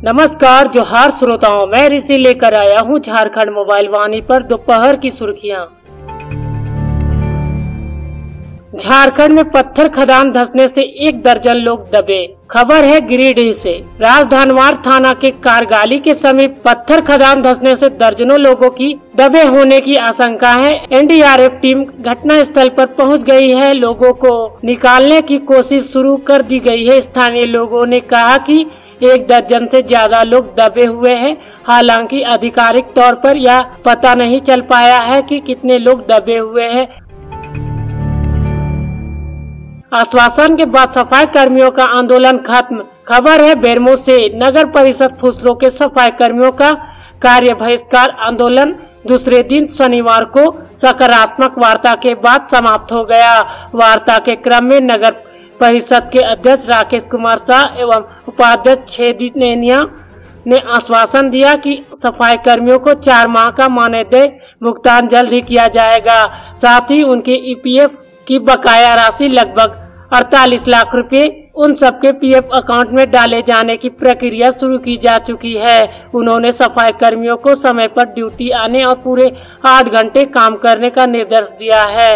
नमस्कार जोहार श्रोताओं, मैं ऋषि लेकर आया हूँ झारखंड मोबाइल वाणी पर दोपहर की सुर्खियाँ। झारखंड में पत्थर खदान धंसने से 1 दर्जन लोग दबे। खबर है गिरिडीह से। राजधानवार थाना के कारगाली के समीप पत्थर खदान धंसने से दर्जनों लोगों की दबे होने की आशंका है। एनडीआरएफ टीम घटना स्थल पर पहुंच गई है। लोगों को निकालने की कोशिश शुरू कर दी गई है। स्थानीय लोगों ने कहा कि 1 दर्जन से ज्यादा लोग दबे हुए हैं। हालांकि आधिकारिक तौर पर यह पता नहीं चल पाया है कि कितने लोग दबे हुए हैं। आश्वासन के बाद सफाई कर्मियों का आंदोलन खत्म। खबर है बेरमो से। नगर परिषद फुसरो के सफाई कर्मियों का कार्य बहिष्कार आंदोलन दूसरे दिन शनिवार को सकारात्मक वार्ता के बाद समाप्त हो गया। वार्ता के क्रम में नगर परिषद के अध्यक्ष राकेश कुमार शाह एवं उपाध्यक्ष छेदी नेनिया ने आश्वासन दिया कि सफाई कर्मियों को 4 माह का मानदेय भुगतान जल्द ही किया जाएगा। साथ ही उनके ईपीएफ की बकाया राशि लगभग 48 लाख रुपए उन सबके पीएफ अकाउंट में डाले जाने की प्रक्रिया शुरू की जा चुकी है। उन्होंने सफाई कर्मियों को समय पर ड्यूटी आने और पूरे 8 घंटे काम करने का निर्देश दिया है।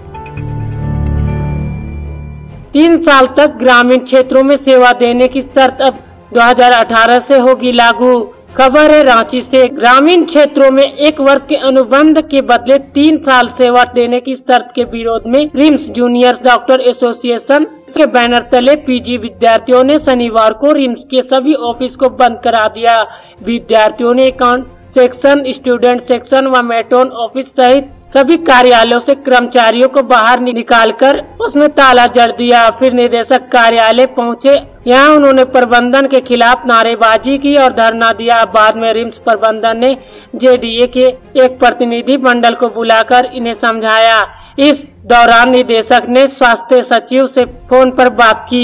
3 साल तक ग्रामीण क्षेत्रों में सेवा देने की शर्त अब 2018 से होगी लागू। खबर है रांची से। ग्रामीण क्षेत्रों में 1 वर्ष के अनुबंध के बदले 3 साल सेवा देने की शर्त के विरोध में रिम्स जूनियर डॉक्टर एसोसिएशन के बैनर तले पीजी विद्यार्थियों ने शनिवार को रिम्स के सभी ऑफिस को बंद करा दिया। विद्यार्थियों ने अकाउंट सेक्शन, स्टूडेंट सेक्शन व मेट्रोन ऑफिस सहित सभी कार्यालयों से कर्मचारियों को बाहर निकालकर उसमें ताला जड़ दिया। फिर निदेशक कार्यालय पहुंचे। यहाँ उन्होंने प्रबंधन के खिलाफ नारेबाजी की और धरना दिया। बाद में रिम्स प्रबंधन ने जेडीए के एक प्रतिनिधि मंडल को बुलाकर इन्हें समझाया। इस दौरान निदेशक ने स्वास्थ्य सचिव से फोन पर बात की।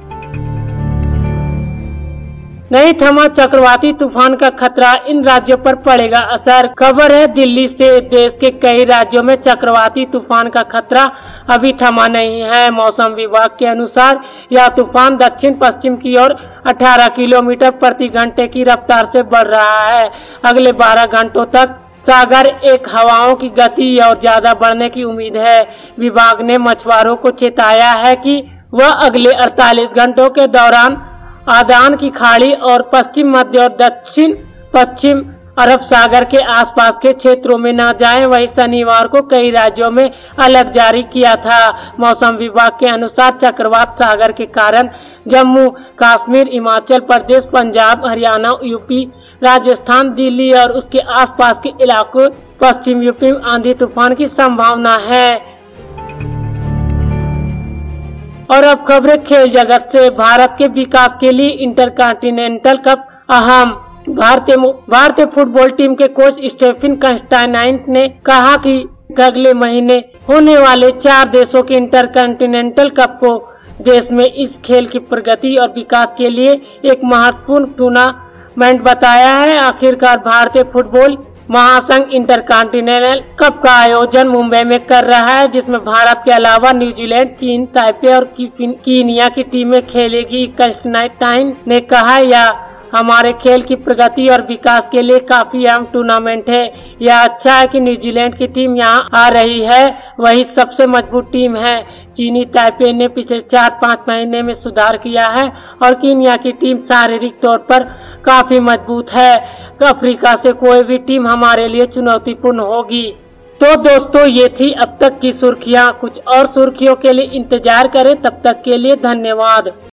नहीं थमा चक्रवाती तूफान का खतरा, इन राज्यों पर पड़ेगा असर। खबर है दिल्ली से। देश के कई राज्यों में चक्रवाती तूफान का खतरा अभी थमा नहीं है। मौसम विभाग के अनुसार यह तूफान दक्षिण पश्चिम की ओर 18 किलोमीटर प्रति घंटे की रफ्तार से बढ़ रहा है। अगले 12 घंटों तक सागर एक हवाओं की गति और ज्यादा बढ़ने की उम्मीद है। विभाग ने मछुआरों को चेताया है कि वह अगले 48 घंटों के दौरान आदान की खाड़ी और पश्चिम मध्य और दक्षिण पश्चिम अरब सागर के आसपास के क्षेत्रों में न जाएं। वहीं शनिवार को कई राज्यों में अलर्ट जारी किया था। मौसम विभाग के अनुसार चक्रवात सागर के कारण जम्मू कश्मीर, हिमाचल प्रदेश, पंजाब, हरियाणा, यूपी, राजस्थान, दिल्ली और उसके आसपास के इलाकों पश्चिम यूपी में आंधी तूफान की संभावना है। और अब खबरें खेल जगत से। भारत के विकास के लिए इंटरकॉन्टिनेंटल कप अहम। भारतीय फुटबॉल टीम के कोच स्टेफन कंस्टाइनाइट ने कहा कि अगले महीने होने वाले 4 देशों के इंटरकॉन्टिनेंटल कप को देश में इस खेल की प्रगति और विकास के लिए एक महत्वपूर्ण टूर्नामेंट बताया है। आखिरकार भारतीय फुटबॉल महासंघ इंटरकॉन्टिनेंटल कप का आयोजन मुंबई में कर रहा है, जिसमें भारत के अलावा न्यूजीलैंड, चीन, ताइपे और कीनिया की टीमें खेलेगी। कंस्टाइनाइट ने कहा, यह हमारे खेल की प्रगति और विकास के लिए काफी अहम टूर्नामेंट है। यह अच्छा है कि न्यूजीलैंड की टीम यहाँ आ रही है, वही सबसे मजबूत टीम है। चीनी ताइपे ने पिछले 4-5 महीने में सुधार किया है और कीनिया की टीम शारीरिक तौर पर काफी मजबूत है। अफ्रीका से कोई भी टीम हमारे लिए चुनौतीपूर्ण होगी। तो दोस्तों, ये थी अब तक की सुर्खियां। कुछ और सुर्खियों के लिए इंतजार करें। तब तक के लिए धन्यवाद।